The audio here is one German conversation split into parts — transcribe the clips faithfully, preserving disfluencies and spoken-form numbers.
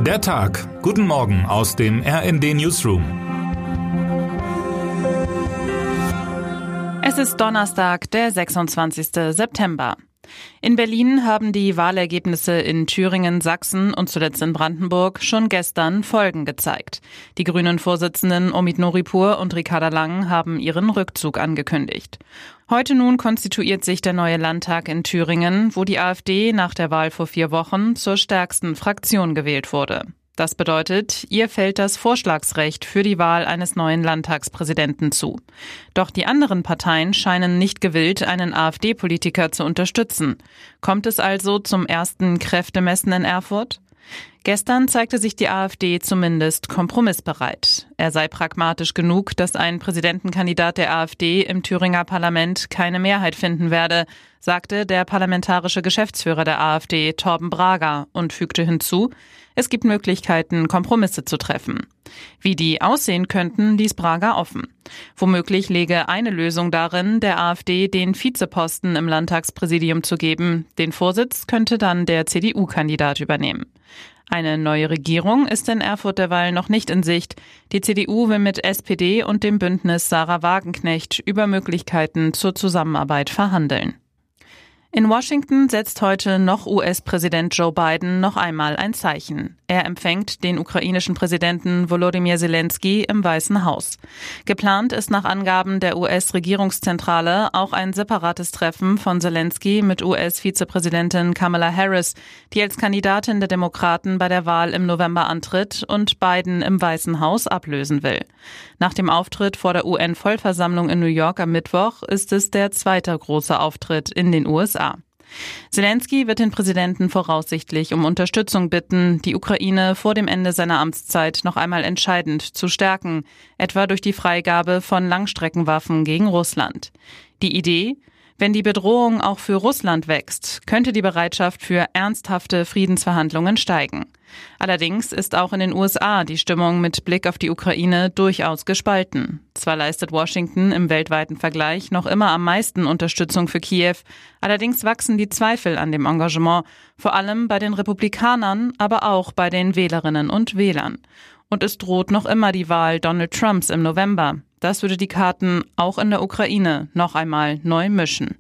Der Tag. Guten Morgen aus dem R N D Newsroom. Es ist Donnerstag, der sechsundzwanzigsten September. In Berlin haben die Wahlergebnisse in Thüringen, Sachsen und zuletzt in Brandenburg schon gestern Folgen gezeigt. Die Grünen-Vorsitzenden Omid Noripur und Ricarda Lang haben ihren Rückzug angekündigt. Heute nun konstituiert sich der neue Landtag in Thüringen, wo die AfD nach der Wahl vor vier Wochen zur stärksten Fraktion gewählt wurde. Das bedeutet, ihr fällt das Vorschlagsrecht für die Wahl eines neuen Landtagspräsidenten zu. Doch die anderen Parteien scheinen nicht gewillt, einen AfD-Politiker zu unterstützen. Kommt es also zum ersten Kräftemessen in Erfurt? Gestern zeigte sich die AfD zumindest kompromissbereit. Er sei pragmatisch genug, dass ein Präsidentenkandidat der AfD im Thüringer Parlament keine Mehrheit finden werde, sagte der parlamentarische Geschäftsführer der AfD, Torben Brager, und fügte hinzu, es gibt Möglichkeiten, Kompromisse zu treffen. Wie die aussehen könnten, ließ Brager offen. Womöglich läge eine Lösung darin, der AfD den Vizeposten im Landtagspräsidium zu geben. Den Vorsitz könnte dann der C D U-Kandidat übernehmen. Eine neue Regierung ist in Erfurt derweil noch nicht in Sicht. Die C D U will mit S P D und dem Bündnis Sarah Wagenknecht über Möglichkeiten zur Zusammenarbeit verhandeln. In Washington setzt heute noch U S-Präsident Joe Biden noch einmal ein Zeichen. Er empfängt den ukrainischen Präsidenten Volodymyr Zelensky im Weißen Haus. Geplant ist nach Angaben der U S-Regierungszentrale auch ein separates Treffen von Zelensky mit U S-Vizepräsidentin Kamala Harris, die als Kandidatin der Demokraten bei der Wahl im November antritt und Biden im Weißen Haus ablösen will. Nach dem Auftritt vor der U N-Vollversammlung in New York am Mittwoch ist es der zweite große Auftritt in den U S A. Zelensky wird den Präsidenten voraussichtlich um Unterstützung bitten, die Ukraine vor dem Ende seiner Amtszeit noch einmal entscheidend zu stärken, etwa durch die Freigabe von Langstreckenwaffen gegen Russland. Die Idee? Wenn die Bedrohung auch für Russland wächst, könnte die Bereitschaft für ernsthafte Friedensverhandlungen steigen. Allerdings ist auch in den U S A die Stimmung mit Blick auf die Ukraine durchaus gespalten. Zwar leistet Washington im weltweiten Vergleich noch immer am meisten Unterstützung für Kiew, allerdings wachsen die Zweifel an dem Engagement, vor allem bei den Republikanern, aber auch bei den Wählerinnen und Wählern. Und es droht noch immer die Wahl Donald Trumps im November. Das würde die Karten auch in der Ukraine noch einmal neu mischen.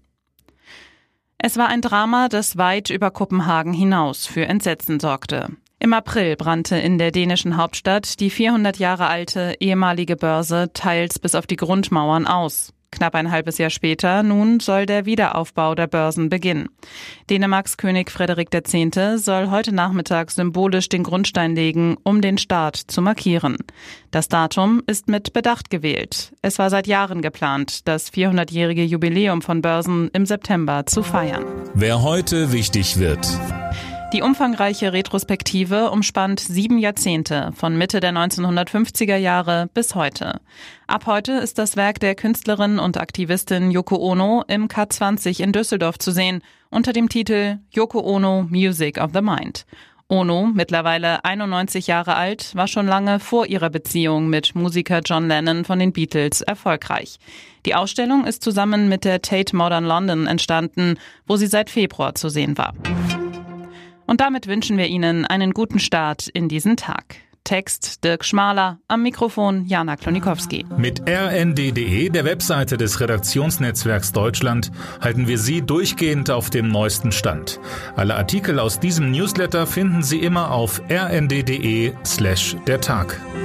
Es war ein Drama, das weit über Kopenhagen hinaus für Entsetzen sorgte. Im April brannte in der dänischen Hauptstadt die vierhundert Jahre alte ehemalige Börse teils bis auf die Grundmauern aus. Knapp ein halbes Jahr später nun soll der Wiederaufbau der Börsen beginnen. Dänemarks König Frederik der Zehnte soll heute Nachmittag symbolisch den Grundstein legen, um den Start zu markieren. Das Datum ist mit Bedacht gewählt. Es war seit Jahren geplant, das vierhundertjährige Jubiläum von Börsen im September zu feiern. Wer heute wichtig wird. Die umfangreiche Retrospektive umspannt sieben Jahrzehnte, von Mitte der neunzehnhundertfünfziger Jahre bis heute. Ab heute ist das Werk der Künstlerin und Aktivistin Yoko Ono im K zwanzig in Düsseldorf zu sehen, unter dem Titel Yoko Ono Music of the Mind. Ono, mittlerweile einundneunzig Jahre alt, war schon lange vor ihrer Beziehung mit Musiker John Lennon von den Beatles erfolgreich. Die Ausstellung ist zusammen mit der Tate Modern London entstanden, wo sie seit Februar zu sehen war. Und damit wünschen wir Ihnen einen guten Start in diesen Tag. Text Dirk Schmaler, am Mikrofon Jana Klonikowski. Mit R N D punkt D E, der Webseite des Redaktionsnetzwerks Deutschland, halten wir Sie durchgehend auf dem neuesten Stand. Alle Artikel aus diesem Newsletter finden Sie immer auf r n d punkt d e slash der Tag.